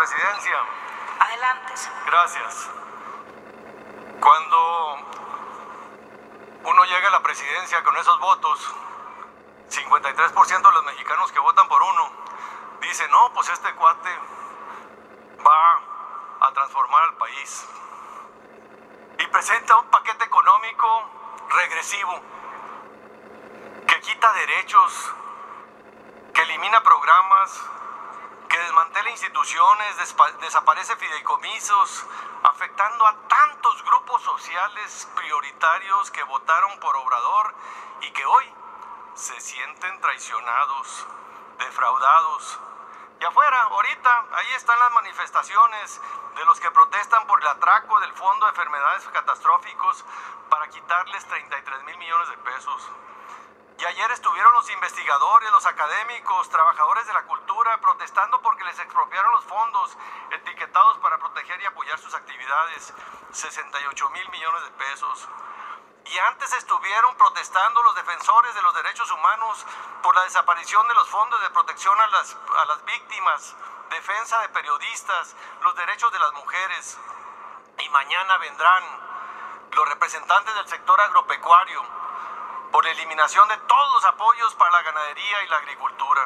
presidencia. Adelante, señor. Gracias. Cuando uno llega a la presidencia con esos votos, 53% de los mexicanos que votan por uno dicen, no, pues este cuate va a transformar al país. Y presenta un paquete económico regresivo que quita derechos, que elimina programas, que desmantela instituciones, desaparece fideicomisos, afectando a tantos grupos sociales prioritarios que votaron por Obrador y que hoy se sienten traicionados, defraudados. Y afuera, ahorita, ahí están las manifestaciones de los que protestan por el atraco del Fondo de Enfermedades Catastróficos para quitarles 33,000 millones de pesos. Y ayer estuvieron los investigadores, los académicos, trabajadores de la cultura protestando porque les expropiaron los fondos etiquetados para proteger y apoyar sus actividades, 68,000 millones de pesos. Y antes estuvieron protestando los defensores de los derechos humanos por la desaparición de los fondos de protección a las víctimas, defensa de periodistas, los derechos de las mujeres. Y mañana vendrán los representantes del sector agropecuario por la eliminación de todos los apoyos para la ganadería y la agricultura.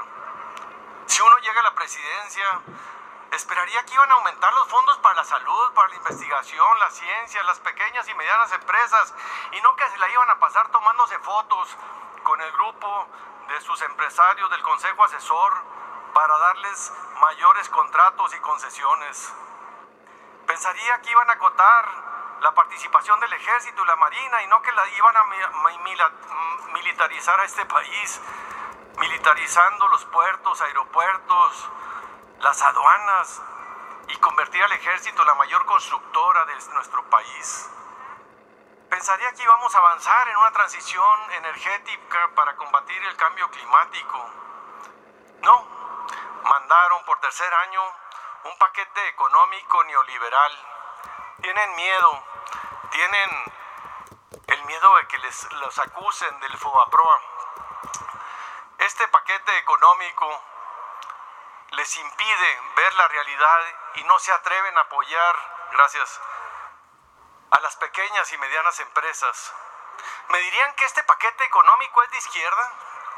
Si uno llega a la presidencia, esperaría que iban a aumentar los fondos para la salud, para la investigación, la ciencia, las pequeñas y medianas empresas, y no que se la iban a pasar tomándose fotos con el grupo de sus empresarios del Consejo Asesor para darles mayores contratos y concesiones. Pensaría que iban a acotar la participación del Ejército y la Marina y no que la iban a militarizar a este país, militarizando los puertos, aeropuertos, las aduanas y convertir al Ejército en la mayor constructora de nuestro país. Pensaría que íbamos a avanzar en una transición energética para combatir el cambio climático. No, mandaron por tercer año un paquete económico neoliberal. Tienen miedo, tienen el miedo de que los acusen del Fobaproa. Este paquete económico les impide ver la realidad y no se atreven a apoyar, gracias, a las pequeñas y medianas empresas. ¿Me dirían que este paquete económico es de izquierda?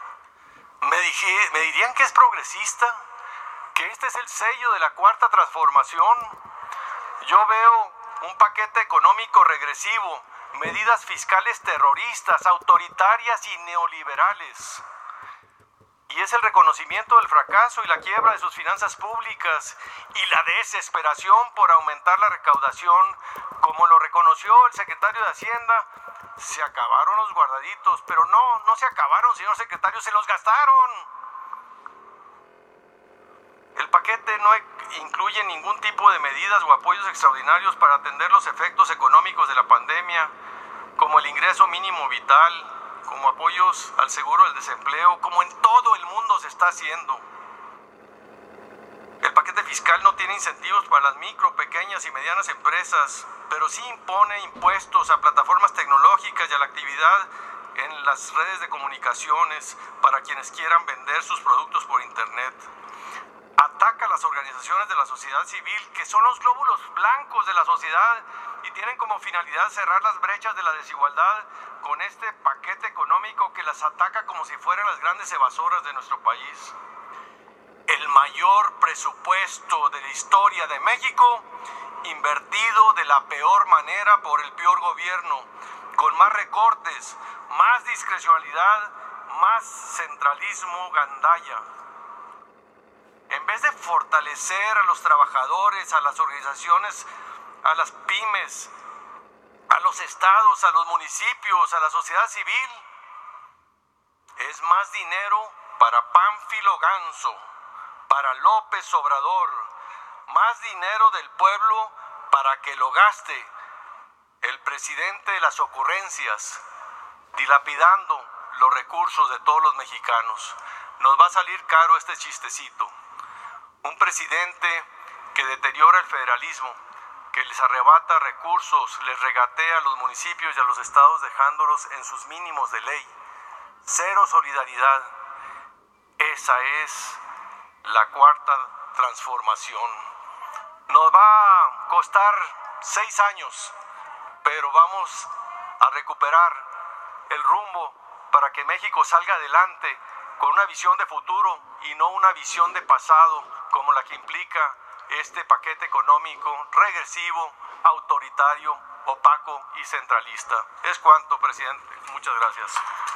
¿Me dirían que es progresista? ¿Que este es el sello de la cuarta transformación? Yo veo un paquete económico regresivo, medidas fiscales terroristas, autoritarias y neoliberales. Y es el reconocimiento del fracaso y la quiebra de sus finanzas públicas y la desesperación por aumentar la recaudación, como lo reconoció el secretario de Hacienda. Se acabaron los guardaditos, pero no se acabaron, señor secretario, se los gastaron. El paquete no incluye ningún tipo de medidas o apoyos extraordinarios para atender los efectos económicos de la pandemia, como el ingreso mínimo vital, como apoyos al seguro del desempleo, como en todo el mundo se está haciendo. El paquete fiscal no tiene incentivos para las micro, pequeñas y medianas empresas, pero sí impone impuestos a plataformas tecnológicas y a la actividad en las redes de comunicaciones para quienes quieran vender sus productos por internet. Ataca a las organizaciones de la sociedad civil, que son los glóbulos blancos de la sociedad y tienen como finalidad cerrar las brechas de la desigualdad con este paquete económico que las ataca como si fueran las grandes evasoras de nuestro país. El mayor presupuesto de la historia de México, invertido de la peor manera por el peor gobierno, con más recortes, más discrecionalidad, más centralismo gandalla. En vez de fortalecer a los trabajadores, a las organizaciones, a las pymes, a los estados, a los municipios, a la sociedad civil, es más dinero para Pánfilo Ganso, para López Obrador, más dinero del pueblo para que lo gaste el presidente de las ocurrencias, dilapidando los recursos de todos los mexicanos. Nos va a salir caro este chistecito. Un presidente que deteriora el federalismo, que les arrebata recursos, les regatea a los municipios y a los estados dejándolos en sus mínimos de ley. Cero solidaridad. Esa es la cuarta transformación. Nos va a costar 6 años, pero vamos a recuperar el rumbo para que México salga adelante con una visión de futuro y no una visión de pasado como la que implica este paquete económico regresivo, autoritario, opaco y centralista. Es cuanto, presidente. Muchas gracias.